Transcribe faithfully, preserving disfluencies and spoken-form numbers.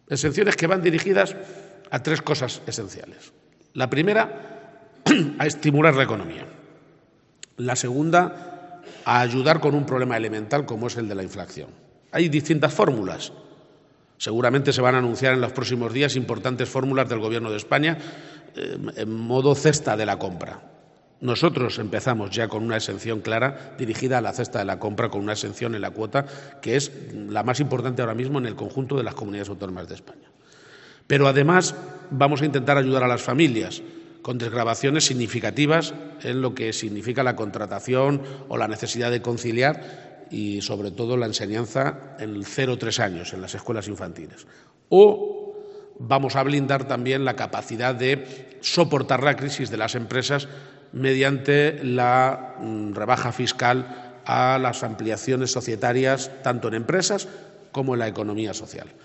Exenciones que van dirigidas a tres cosas esenciales. La primera, a estimular la economía. La segunda, a ayudar con un problema elemental como es el de la inflación. Hay distintas fórmulas. Seguramente se van a anunciar en los próximos días importantes fórmulas del Gobierno de España eh, en modo cesta de la compra. Nosotros empezamos ya con una exención clara dirigida a la cesta de la compra, con una exención en la cuota que es la más importante ahora mismo en el conjunto de las comunidades autónomas de España. Pero además vamos a intentar ayudar a las familias con desgravaciones significativas en lo que significa la contratación o la necesidad de conciliar y, sobre todo, la enseñanza en el cero a tres años en las escuelas infantiles. O vamos a blindar también la capacidad de soportar la crisis de las empresas mediante la rebaja fiscal a las ampliaciones societarias tanto en empresas como en la economía social.